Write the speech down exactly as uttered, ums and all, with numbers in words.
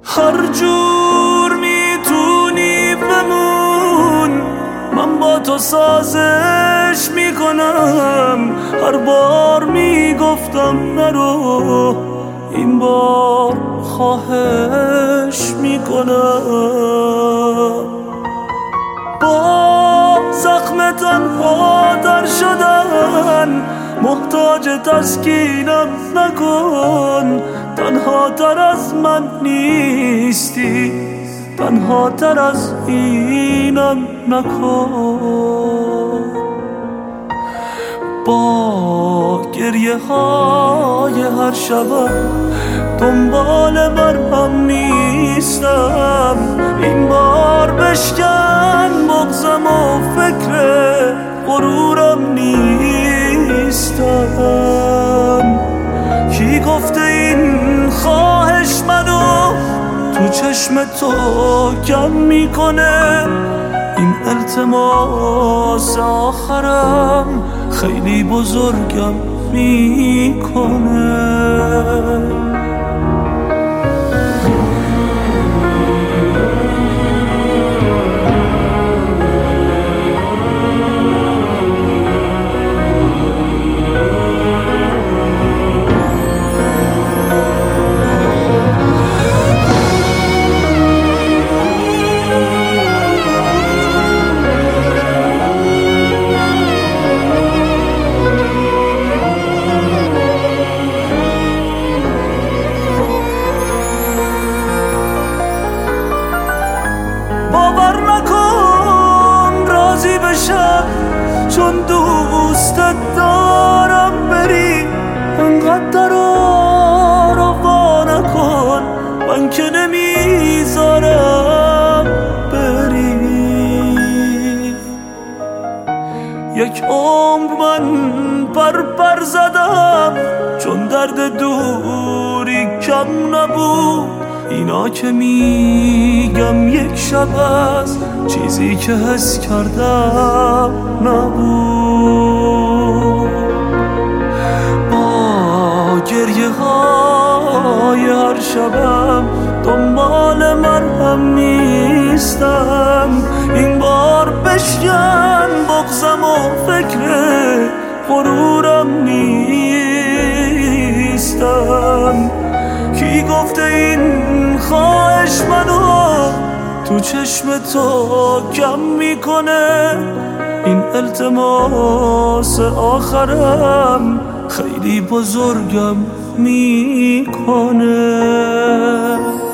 هر جور میتونی بمون، من با تو سازش میکنم. هر بار میگفتم نرو، این بار خواهش میکنم. با زخم تنها در شدن محتاج تسکینم نکن. تنها تر از من نیستی، تنها تر از اینم نکن. با گریه های هر شبم دنبال مرهم نیستم. این بار بشکن بغضم و فکر غرورم نیستم. کی گفته این خواهش منو تو چشم تو کم میکنه؟ این التماس آخرم خیلی بزرگم میکنه. باور نکن راضی بشم چون دوستت دارم بری. انقدر رو وا نکن، من که نمیذارم بری. یک عمر من پر پر زدم چون درد دوری کم نبود. اینا که میگم یک شب از چیزی که حس کردم نبود. با گریه های هر شبم دنبال مرهم نیستم. این بار بشکن بغضم و فکر غرورم نیستم. کی گفته این خواهش منو تو چشم تو کم میکنه؟ این التماس آخرم خیلی بزرگم میکنه.